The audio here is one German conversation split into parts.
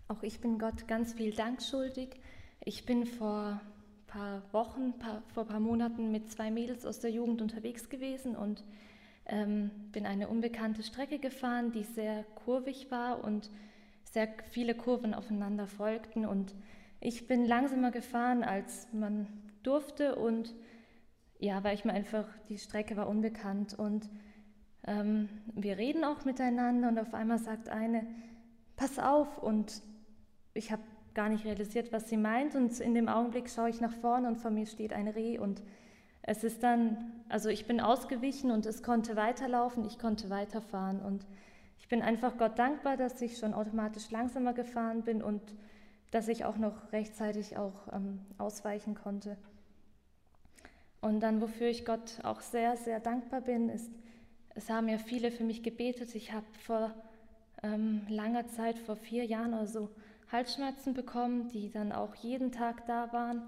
Auch ich bin Gott ganz viel Dank schuldig. Ich bin vor ein paar Wochen, vor ein paar Monaten mit 2 Mädels aus der Jugend unterwegs gewesen und bin eine unbekannte Strecke gefahren, die sehr kurvig war und sehr viele Kurven aufeinander folgten. Und ich bin langsamer gefahren, als man durfte, und ja, weil ich mir einfach, die Strecke war unbekannt. Und wir reden auch miteinander und auf einmal sagt eine, pass auf, und ich habe gar nicht realisiert, was sie meint, und in dem Augenblick schaue ich nach vorne und vor mir steht ein Reh, und es ist dann, also ich bin ausgewichen und es konnte weiterlaufen, ich konnte weiterfahren, und ich bin einfach Gott dankbar, dass ich schon automatisch langsamer gefahren bin und dass ich auch noch rechtzeitig auch ausweichen konnte. Und dann, wofür ich Gott auch sehr, sehr dankbar bin, ist, es haben ja viele für mich gebetet. Ich habe vor langer Zeit, vor 4 Jahren oder so, Halsschmerzen bekommen, die dann auch jeden Tag da waren.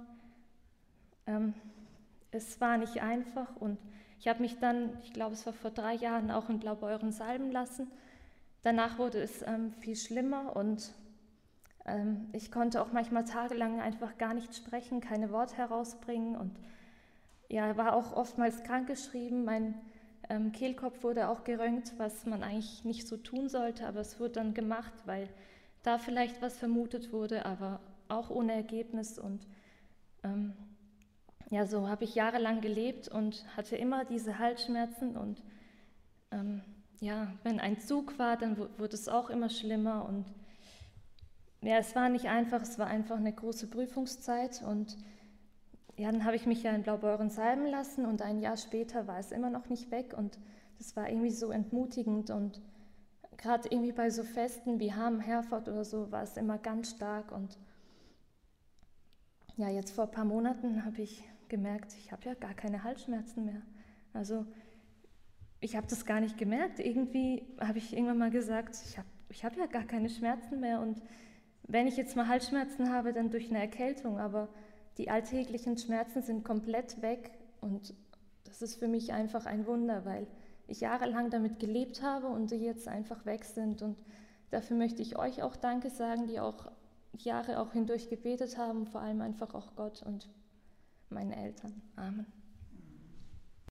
Es war nicht einfach, und ich habe mich dann, ich glaube es war vor 3 Jahren, auch in Blaubeuren salben lassen. Danach wurde es viel schlimmer, und ich konnte auch manchmal tagelang einfach gar nicht sprechen, keine Worte herausbringen, und ja, war auch oftmals krankgeschrieben. Mein Kehlkopf wurde auch geröntgt, was man eigentlich nicht so tun sollte, aber es wurde dann gemacht, weil da vielleicht was vermutet wurde, aber auch ohne Ergebnis. Und ja, so habe ich jahrelang gelebt und hatte immer diese Halsschmerzen. Und ja, wenn ein Zug war, dann wurde es auch immer schlimmer. Und ja, es war nicht einfach, es war einfach eine große Prüfungszeit. Und ja, dann habe ich mich ja in Blaubeuren salben lassen, und ein Jahr später war es immer noch nicht weg, und das war irgendwie so entmutigend. Und gerade irgendwie bei so Festen wie Hamm, Herford oder so war es immer ganz stark. Und ja, jetzt vor ein paar Monaten habe ich gemerkt, ich habe ja gar keine Halsschmerzen mehr. Also ich habe das gar nicht gemerkt. Irgendwie habe ich irgendwann mal gesagt, ich hab ja gar keine Schmerzen mehr, und wenn ich jetzt mal Halsschmerzen habe, dann durch eine Erkältung, aber die alltäglichen Schmerzen sind komplett weg, und das ist für mich einfach ein Wunder, weil ich jahrelang damit gelebt habe und die jetzt einfach weg sind, und dafür möchte ich euch auch Danke sagen, die auch Jahre auch hindurch gebetet haben, vor allem einfach auch Gott und meinen Eltern. Amen.